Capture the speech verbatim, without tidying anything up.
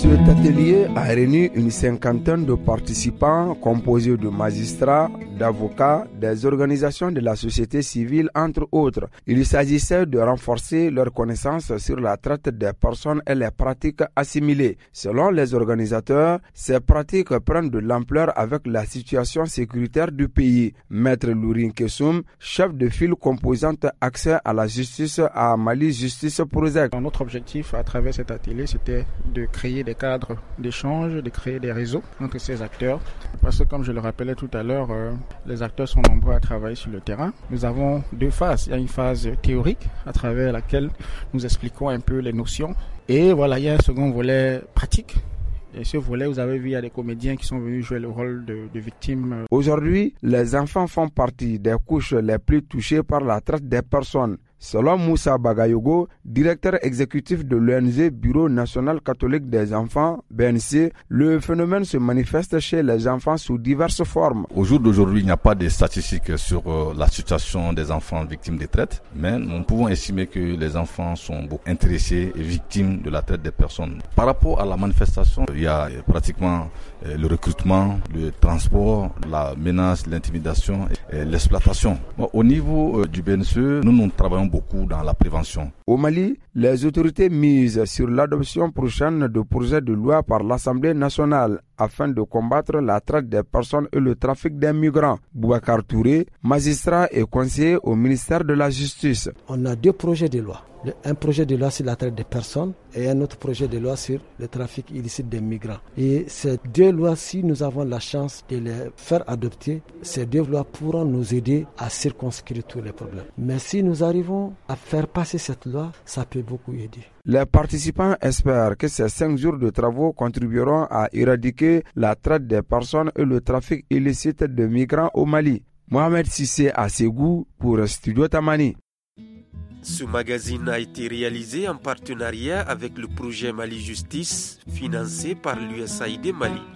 Cet atelier a réuni une cinquantaine de participants composés de magistrats, d'avocats, des organisations de la société civile, entre autres. Il s'agissait de renforcer leurs connaissances sur la traite des personnes et les pratiques assimilées. Selon les organisateurs, ces pratiques prennent de l'ampleur avec la situation sécuritaire du pays. Maître Lourin Kessoum, chef de file composante accès à la justice à Mali Justice Project. Notre objectif à travers cet atelier, c'était de créer des cadres d'échange, de créer des réseaux entre ces acteurs. Parce que comme je le rappelais tout à l'heure, euh, les acteurs sont nombreux à travailler sur le terrain. Nous avons deux phases. Il y a une phase théorique à travers laquelle nous expliquons un peu les notions. Et voilà, il y a un second volet pratique. Et ce volet, vous avez vu, il y a des comédiens qui sont venus jouer le rôle de, de victimes. Aujourd'hui, les enfants font partie des couches les plus touchées par la traite des personnes. Selon Moussa Bagayogo, directeur exécutif de l'O N G Bureau national catholique des enfants, B N C, le phénomène se manifeste chez les enfants sous diverses formes. Au jour d'aujourd'hui, il n'y a pas de statistiques sur euh, la situation des enfants victimes de traite, mais nous pouvons estimer que les enfants sont beaucoup intéressés et victimes de la traite des personnes. Par rapport à la manifestation, il y a pratiquement euh, le recrutement, le transport, la menace, l'intimidation et l'exploitation. Bon, au niveau euh, du B N C, nous, nous travaillons beaucoup dans la prévention. Au Mali, les autorités misent sur l'adoption prochaine de projets de loi par l'Assemblée nationale afin de combattre la traite des personnes et le trafic des migrants. Boubacar Touré, magistrat et conseiller au ministère de la Justice. On a deux projets de loi. Un projet de loi sur la traite des personnes et un autre projet de loi sur le trafic illicite des migrants. Et ces deux lois, si nous avons la chance de les faire adopter, ces deux lois pourront nous aider à circonscrire tous les problèmes. Mais si nous arrivons à faire passer cette loi, ça peut beaucoup aider. Les participants espèrent que ces cinq jours de travaux contribueront à éradiquer la traite des personnes et le trafic illicite de migrants au Mali. Mohamed Sissé à Ségou pour Studio Tamani. Ce magazine a été réalisé en partenariat avec le projet Mali Justice, financé par l'U S A I D Mali.